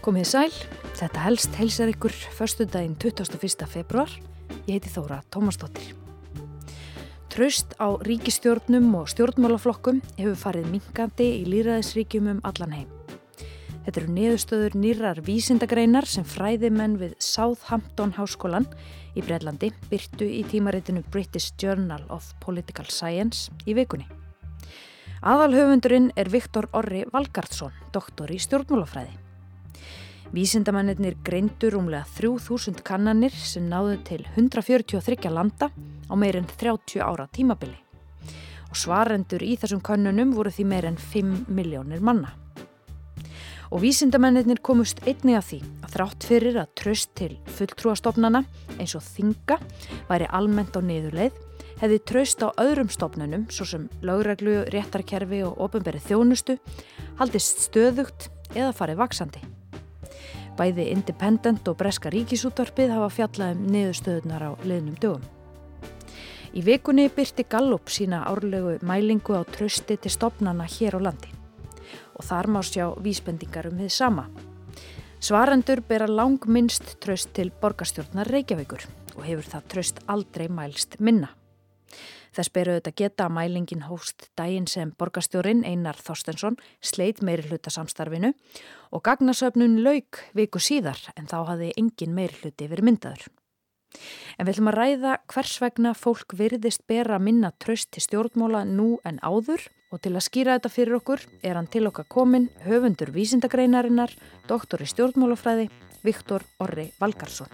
Komið sæl, þetta helst heilsar ykkur föstudaginn 21. febrúar. Ég heiti Þóra Tómasdóttir. Traust á ríkisstjórnum og stjórnmálaflokkum hefur farið minnkandi í lýðræðisríkjum allan heim. Þetta eru niðurstöður nýrrar vísindagreinar sem fræðimenn við Southampton háskólann í Bretlandi birtu í tímaritinu British Journal of Political Science í vikunni. Aðalhöfundurinn er Viktor Orri Valgarðsson, doktor í stjórnmálafræði. Vísindamennirnir greindu rúmlega 3000 kannanir sem náðu til 143 landa á meir en 30 ára tímabili. Og svarendur í þessum könnunum voru því meir en 5 milljónir manna. Og vísindamennirnir komust einnig að því að þrátt fyrir að traust til fulltrúastofnana eins og þinga væri almennt á niðurleið, hefði traust á öðrum stofnunum, svo sem lögreglu, réttarkerfi og opinberri þjónustu, haldist stöðugt eða farið vaxandi. Bæði Independent og breska ríkisútvarpið hafa fjallað niðurstöðurnar á liðnum dögum. Í vikunni birti Gallup sína árlegu mælingu á trausti til stofnana hér á landi. Og þar má sjá vísbendingar hið sama. Svarendur bera langminnst traust til borgarstjórnar Reykjavíkur og hefur það traust aldrei mælst minna. Þess ber auðvitað geta að mælingin hófst daginn sem borgarstjórinn Einar Þorsteinsson sleit meirihluta samstarfinu og gagnasöfnun lauk viku síðar en þá hafði engin meirihluti verið myndaður. En við ætlum að ræða hvers vegna fólk virðist bera minna traust til stjórnmála nú en áður og til að skýra þetta fyrir okkur er hann til okkar kominn höfundur vísindagreinarinnar, doktor í stjórnmálafræði, Viktor Orri Valgarðsson.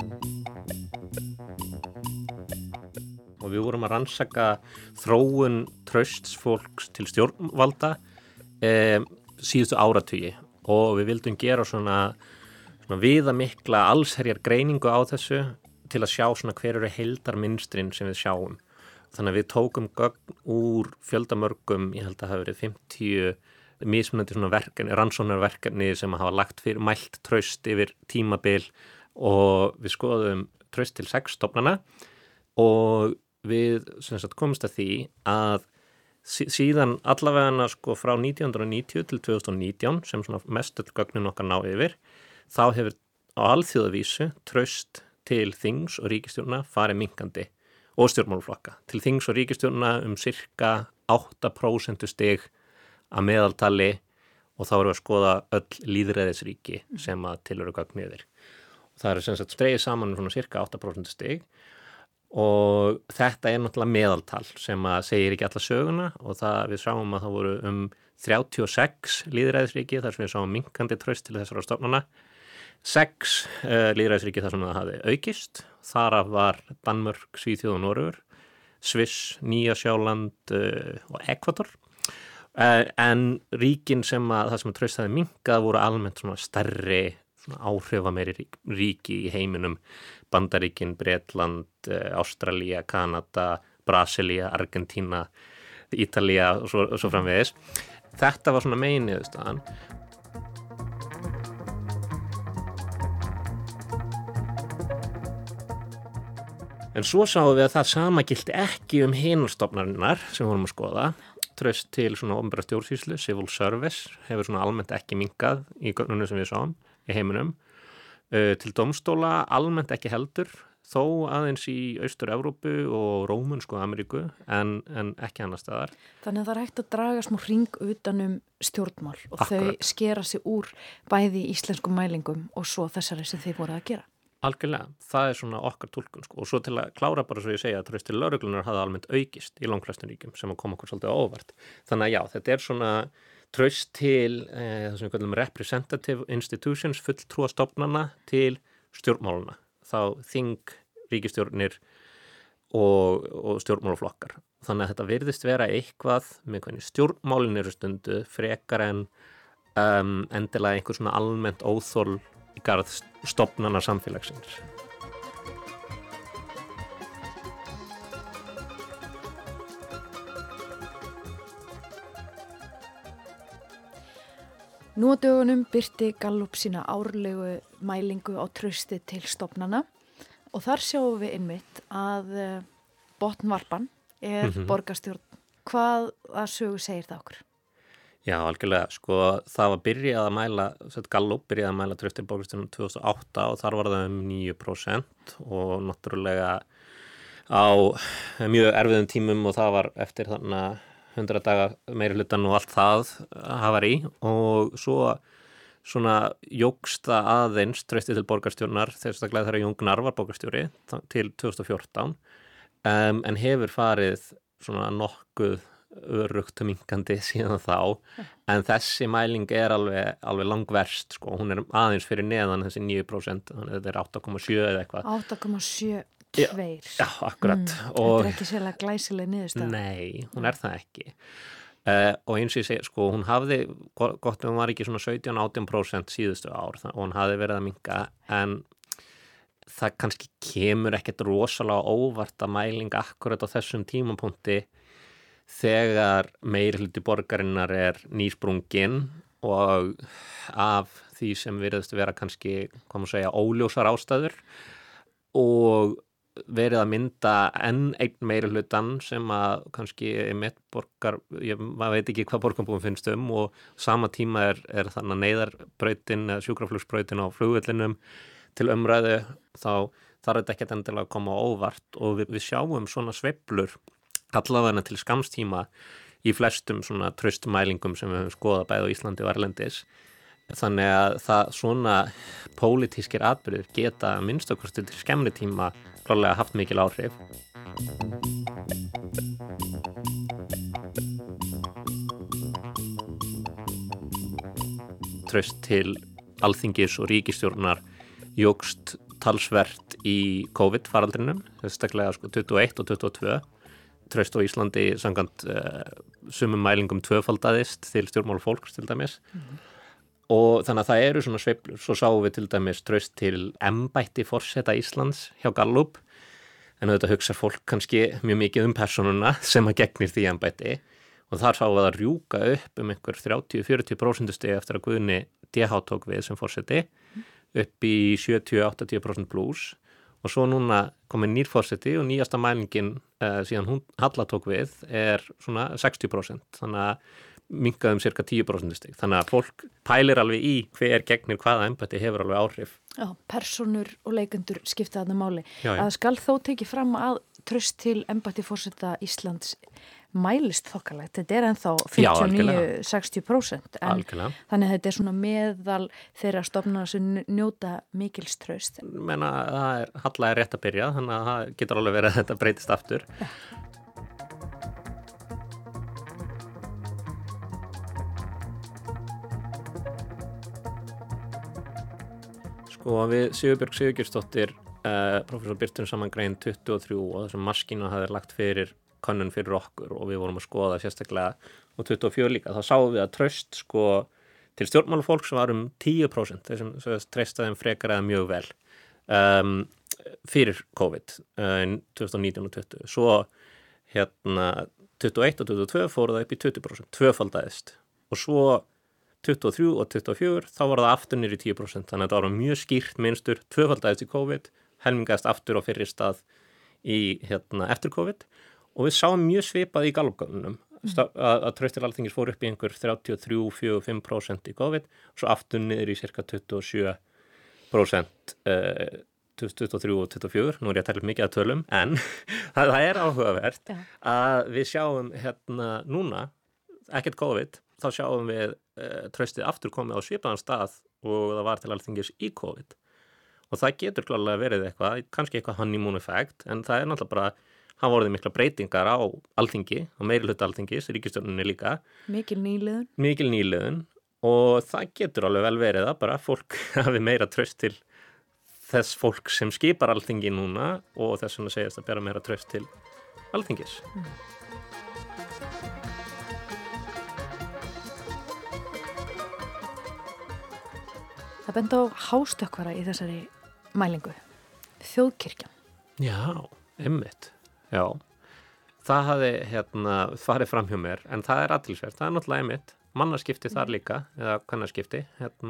Og við vorum að rannsaka þróun trausts fólks til stjórnvalda síðustu áratugi og við vildum gera svona viðamikla allsherjar greiningu á þessu til að sjá svona hver eru heildarmynstrin sem við sjáum. Þannig að við tókum gögn úr fjöldamörgum, ég held að það hafi verið 50 mismunandi svona rannsóknarverkefni sem hafa lagt fyrir mælt traust yfir tímabil og við skoðum traust til 6 stofnana og við komumst að því að síðan allavega frá 1990 til 2019 sem svona mestu gögnin okkar ná yfir, þá hefur á alþjóðavísu traust til þings og ríkisstjórna farið minnkandi og stjórnmálaflokka. Til þings og ríkisstjórna sirka 8% stig að meðaltali og þá erum við að skoða öll lýðræðisríki sem að til eru gögn yfir. Og það eru dregið saman svona sirka 8% stig. Og þetta er náttúrulega meðaltal sem að segir ekki alla söguna og það við sáum að það voru 36 lýðræðisríki þar sem við sáum minnkandi traust til þessara stofnana. 6 lýðræðisríki þar sem það hafði aukist. Þar af var Danmörk, Svíþjóð og Noregur, Sviss, Nýja-Sjáland og Ekvador. En ríkin það sem traust hafði minnkað voru almennt svona stærri, áhrifameiri ríki í heiminum, Bandaríkin, Bretland, Ástralía, Kanada, Brasilía, Argentína, Ítalía og svo framvegis. Þetta var svona meginniðurstaðan. En svo sáum við að það sama gilti ekki hinar stofnanirnar sem vorum að skoða. Traust til svona opinberra stjórnsýslu, civil service, hefur svona almennt ekki minnkað í gögnunum sem við sáum í heiminum. Til dómstóla almennt ekki heldur, þó aðeins í Austur-Evrópu og Rómönsku Ameríku en ekki annars staðar. Þannig að það er hægt að draga smá hring utan stjórnmál og Akkurat. Þau skera sig úr bæði í íslenskum mælingum og svo þessari sem þið voru að gera. Algjörlega, það er svona okkar túlkun og svo til að klára bara svo ég segja að traust til lögreglunar hafði almennt aukist í langflestum ríkjum sem að koma okkur svolítið á óvart. Þannig að já, þetta er svona traust til það sem við kallum representative institutions, fulltrúastofnana til stjórnmálana. Þá þing, ríkisstjórnir og stjórnmálaflokkar. Þannig að þetta virðist vera eitthvað með hvernig stjórnmálin eru stundu frekar en endilega einhver svona almennt óþol í garð stofnana samfélagsins. Nú á dögunum birti Gallup sína árlegu mælingu á trausti til stofnana og þar sjáum við einmitt að botnvarpan er borgarstjórn. Hvað að sögu segir það okkur? Já, algjörlega, sko, það var byrjað að mæla, Gallup byrjað að mæla traust til borgarstjórnar 2008 og þar var það 9% og náttúrulega á mjög erfiðum tímum og það var eftir þannig 100 daga meirihlutann og allt það hafa í og svo svona jókst það aðeins trausti til borgarstjórnar þegar Jón Gnarr var borgarstjóri til 2014 en hefur farið svona nokkuð örugt minkandi síðan þá en þessi mæling alveg langverst sko, hún aðeins fyrir neðan þessi 9% þannig að þetta 8,7 eða eitthvað 8,72 Já, akkurat Þetta ekki sérlega glæsileg niðurstaða Nei, hún það ekki og eins og ég segi, sko, hún hafði gott hún var ekki svona 17-18% síðustu ár og hún hafði verið að minka en það kannski kemur ekkert rosalega óvart að mæling akkurat á þessum tímapunkti þegar meirihluti borgarinnar nýsprungin og af því sem virðist vera kannski, hvað maður segja, óljósar ástæður og verið að mynda enn einn meirihlutan sem að kannski maður veit ekki hvað borgarbúum finnst og sama tíma þannig neyðarbrautin, sjúkraflugsbrautin á flugvellinum til umræðu þá þarf þetta ekkert endilega að koma á óvart og við sjáum svona sveiflur allavega til skamstíma í flestum svona traustmælingum sem við höfum skoðað bæði á Íslandi og erlendis. Þannig að það svona pólitískir atburðir geta að minnstakosti til skemmri tíma klárlega haft mikil áhrif. Traust til Alþingis og ríkisstjórnar jókst talsvert í COVID-faraldrinum, sérstaklega sko 21 og 22. Traust á Íslandi samkvæmt sumum mælingum tvöfaldaðist til stjórnmálafólks til dæmis. Og þannig að það eru svona sveiflur. Svo sáum við til dæmis traust til embætti forseta Íslands hjá Gallup. En auðvitað hugsar fólk kannski mjög mikið persónuna sem að gegnir því embætti. Og þar sáum við að rjúka upp einhver 30-40% stig eftir að Guðni DH tók við sem forseti upp í 70-80% plus. Og svo núna komið nýr forseti og nýjasta mælingin síðan hún Halla tók við svona 60%. Þannig að minnkaðum cirka 10% stig. Þannig að fólk pælir alveg í hver gegnir hvaða embætti hefur alveg áhrif. Já, persónur og leikendur skipta þarna máli. Já. Að skal þó tekið fram að traust til embætti forseta Íslands mælist þokkalegt. Þetta ennþá 59-60%. Algjörlega. Þannig að þetta svona meðal þeirra stofnana sem njóta mikils traust. Menna, Halla rétt að byrja, þannig að það getur alveg verið að þetta breytist aftur. Ja. Sko við Sigurbjörg Sigurgeirsdóttir, professor Birtun saman grein 23 og þessum maskínu hafði lagt fyrir könnun fyrir okkur og við vorum að skoða sérstaklega og 24 líka. Þá sáum við að traust sko til stjórnmálafólks var 10% þeir sem treysta þeim frekar eða mjög vel fyrir COVID 2019 og 20. Svo 21 og 22 fóru það upp í 20%, tvöfaldaðist og svo 23 og 24 þá var það aftur niður í 10%, þannig að það var mjög skýrt mynstur, tvöfaldaðist í COVID, helmingaðist aftur á fyrri stað í eftir COVID og við sáum mjög svipað í Gallup-gönnunum að traust til Alþingis fór upp í einhver 33-45% í COVID og svo aftur niður í cirka 27% 2023 og 2024, nú ég að tala mikið að tölum, en það áhugavert að við sjáum núna, ekkert COVID, þá sjáum við traustið aftur komið á svipaðan stað og það var til Alþingis í COVID. Og það getur klárlega verið eitthvað, kannski eitthvað honeymoon effect, en það náttúrulega bara, hafa orðið mikla breytingar á Alþingi, á meirihluta Alþingis, ríkisstjórninni líka. Mikil nýliðun. Mikil nýliðun og það getur alveg vel verið að bara fólk hafi meira traust til þess fólk sem skipar Alþingi núna og þess vegna segjast að bera meira traust til Alþingis. Það benda á hástökkvara í þessari mælingu. Þjóðkirkjan. Já, einmitt. Já. Það hafði farið fram hjá mér, en það athyglisvert. Það náttúrulega einmitt. Mannaskipti þar líka, eða kvennaskipti.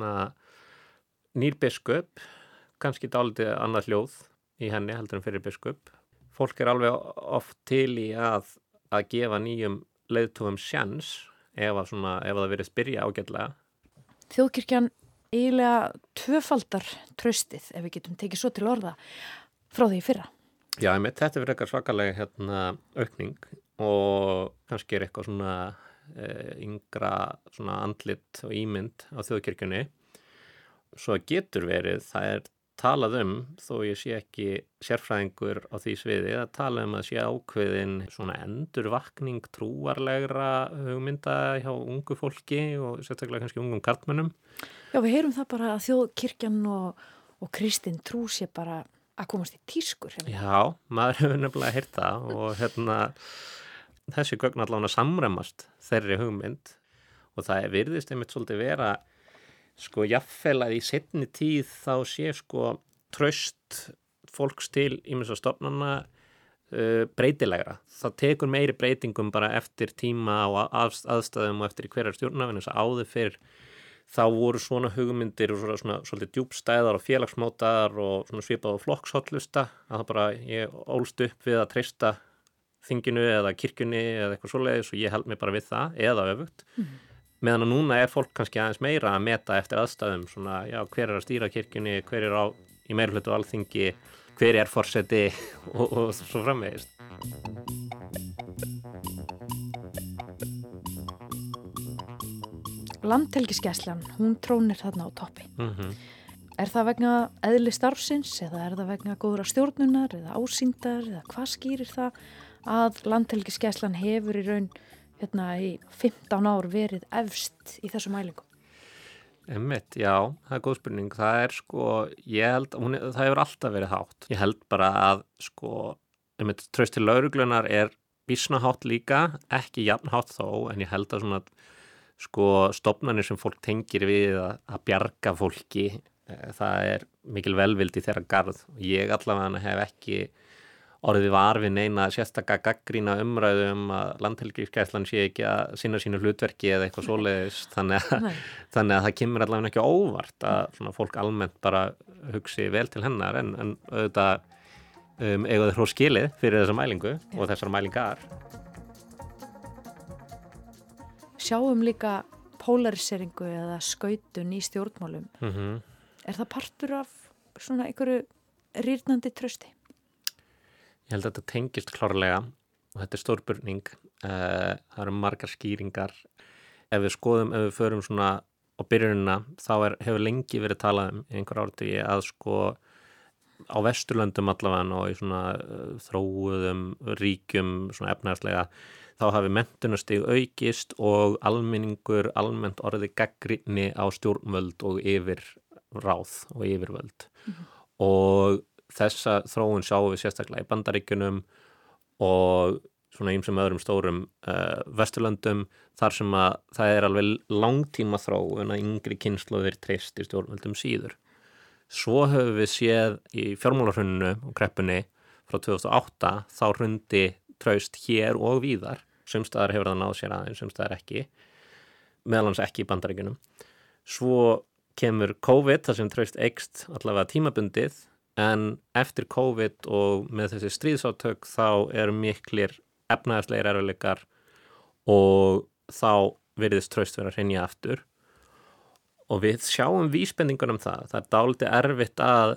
Nýr biskup, kannski dálítið annað hljóð í henni heldur en fyrir biskup. Fólk alveg oft til í að gefa nýjum leiðtogum sjens ef það verið spyrja ágætlega. Þjóðkirkjan eiginlega tvöfaldar traustið, ef við getum tekið svo til orða, frá því í fyrra. Já, þetta verið eitthvað svakalega aukning og kannski eitthvað svona yngra svona andlit og ímynd á þjóðkirkjunni. Svo getur verið, það talað þó ég sé ekki sérfræðingur á því sviði, að tala að sé ákveðin svona endurvakning trúarlegra hugmynda hjá ungu fólki og sérstaklega kannski ungum karlmönnum. Já, við heyrum það bara að þjóðkirkjan og kristin trú sé bara að komast í tískur. Já, maður hefur nefnilega heyrt það og þessi gögn allavega samræmast þeirri hugmynd og það virðist einmitt svolítið vera jafnvel að í seinni tíð þá sé traust fólks til ýmissa stofnana breytilegra. Það tekur meiri breytingum bara eftir tíma og aðstæðum og eftir hverjar stjórnafinn þess að áður fyrr þá voru svona hugmyndir og svona svolítið djúpstæðar og félagsmótaðar og svona svipað á flokkshollusta að það bara ég ólst upp við að treysta þinginu eða kirkjunni eða eitthvað svoleiðis og ég held mig bara við það eða öfugt. Meðan að núna fólk kannski aðeins meira að meta eftir aðstæðum svona, já, hver að stýra kirkjunni, hver í meirihluta á alþingi, hver forseti og svo framvegis. Landhelgisgæslan, hún trónir þarna á toppi. Er það vegna eðli starfsins eða er það vegna góðra stjórnunar eða ásýndar eða hvað skýrir það að Landhelgisgæslan hefur í raun í 15 ár verið efst í þessu mælingum? Einmitt, já, það góð spurning. Það ég held, það hefur alltaf verið hátt. Ég held bara að, einmitt, traust til lögreglunar býsna hátt líka, ekki jafn hátt þó, en ég held að svona, stofnanir sem fólk tengir við að bjarga fólki, það mikil velvild í þeirra garð. Ég allavega hef ekki orðið var við neina sérstaka gagnrýna umræðu að Landhelgisgæslan sé ekki að sinna sínu hlutverki eða eitthvað svoleiðis þannig að það kemur allavega ekki óvart að svona fólk almennt bara hugsi vel til hennar en auðvitað eiga þeir hrós skilið fyrir þessa mælingu og þessar mælingar. Sjáum líka polariseringu eða skautun í stjórnmálum. Er það partur af svona einhverju rýrnandi trausti? Ég held að þetta tengist klárlega og þetta stór spurning. Það eru margar skýringar. Ef við förum svona á byrjunina, þá hefur lengi verið talað í einhver áratugi að á Vesturlöndum allavega og í svona þróuðum ríkjum svona efnahagslega, þá hafi menntunarstig aukist og almenningur almennt orðið gagnrýni á stjórnvöld og yfirráð og yfirvöld. Og þessa þróun sjáum við sérstaklega í Bandaríkjunum og svona ýmsum öðrum stórum Vesturlöndum þar sem að það alveg langtíma þróun að yngri kynslóðir treysti stjórnvöldum síður. Svo höfum við séð í fjármálahruninu og kreppunni frá 2008 þá hrundi traust hér og víðar. Sums staðar hefur það náð sér aðeins, sums staðar ekki. Meðal annars ekki í Bandaríkjunum. Svo kemur COVID þar sem traust eykst allavega tímabundið en eftir COVID og með þessi stríðsátök þá miklir efnahagslegir erfiðleikar og þá virðist traust vera að hrynja aftur. Og við sjáum vísbendingar það. Það dálítið erfitt að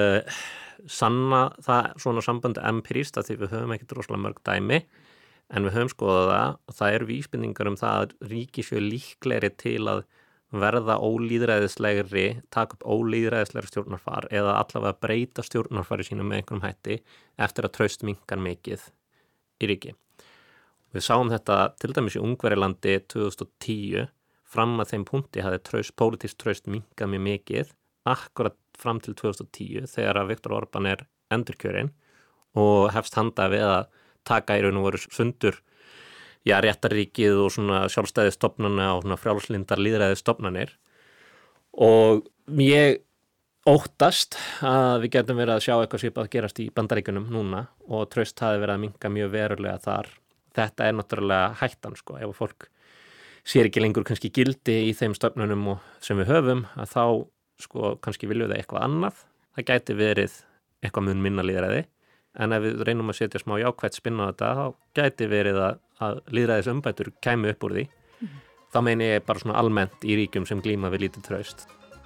sanna það svona sambandi empirist að því við höfum ekkert rosalega mörg dæmi en við höfum skoðað það og það vísbendingar það að ríki séu líklegri til að verða ólýðræðislegri, taka upp ólýðræðislegri stjórnarfar eða allavega breyta stjórnarfari sína með einhverjum hætti eftir að traust minnkar mikið í ríki. Við sáum þetta til dæmis í Ungverjalandi 2010, fram að þeim punkti hafði pólitískt traust minnkað mjög mikið, akkurat fram til 2010 þegar að Viktor Orbán endurkjörinn og hefst handa við að taka í raun og veru sundur réttarríkið og svona sjálfstæði stofnana og svona frjálslindar lýðræði stofnanir og ég óttast að við getum verið að sjá eitthvað svipað gerast í Bandaríkjunum núna og traust hafi verið að minnka mjög verulega þar. Þetta náttúrulega hættan ef fólk sér ekki lengur kannski gildi í þeim stofnunum sem við höfum að þá kannski viljum það eitthvað annað. Það gæti verið eitthvað mun minna lýðræði en ef við reynum að setja smá jákvætt spinn á þetta þá gæti verið að lýðræðisumbætur kæmu upp úr því Þá meini ég bara svona almennt í ríkjum sem glíma við lítið traust.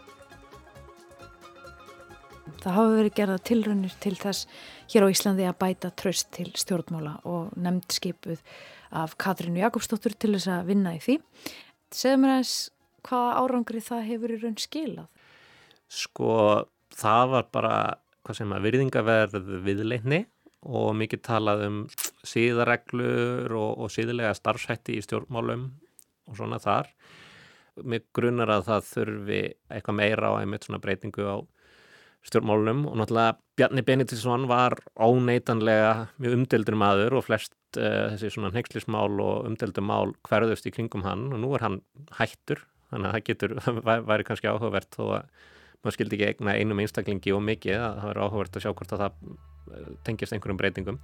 Það hafa verið gerða tilraunir til þess hér á Íslandi að bæta traust til stjórnmála og nefnd skipuð af Katrínu Jakobsdóttur til þess að vinna í því. Segðu mér aðeins hvaða árangri það hefur í raun skilað? Sko, það var bara, virðingaverð viðleitni og mikið talað siðareglur og siðlega starfshætti í stjórnmálum og svona þar. Mig grunar að það þurfi eitthvað meira á einmitt svona breytingu á stjórnmálunum og náttúrulega Bjarni Benediktsson var óneitanlega mjög umdeildur maður og flest þessi svona hneykslismál og umdeildur mál hverðust í kringum hann og nú hann hættur, þannig að það væri kannski áhugavert þó að maður skildi ekki eigna einum einstaklingi og mikið, að það væri áhugavert að sjá hvort að það tengist einhverjum breytingum.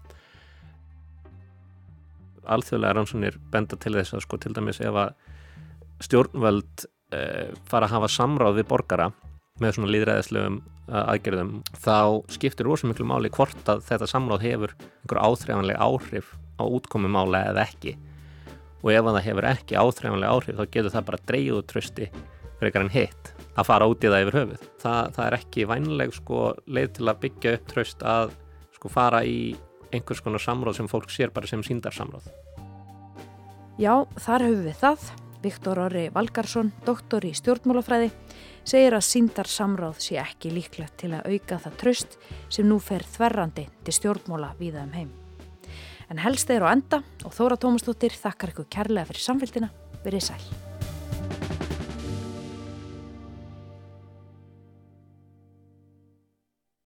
Alþjóðlega rannsóknir benda til þess að sko til dæmis ef að stjórnvöld fara að hafa samráð við borgara með svona lýðræðislegum aðgerðum, þá skiptir rosa miklu máli hvort að þetta samráð hefur einhver áþreifanleg áhrif á útkomu mála eða ekki. Og ef það hefur ekki áþreifanleg áhrif, þá getur það bara dregið úr trausti frekar en hitt að fara út í það yfir höfuð. Það er ekki vænleg sko leið til að byggja upp traust að sko fara í einhvers konar samráð sem fólk sér bara sem sýndarsamráð. Já, þar höfum við það. Viktor Orri Valgarðsson, doktor í stjórnmálafræði, segir að sýndarsamráð sé ekki líklegt til að auka það traust sem nú fer þverrandi til stjórnmála víða heim. En helst á enda og Þóra Tómasdóttir þakkar ykkur kærlega fyrir samfylgdina. Verið sæl.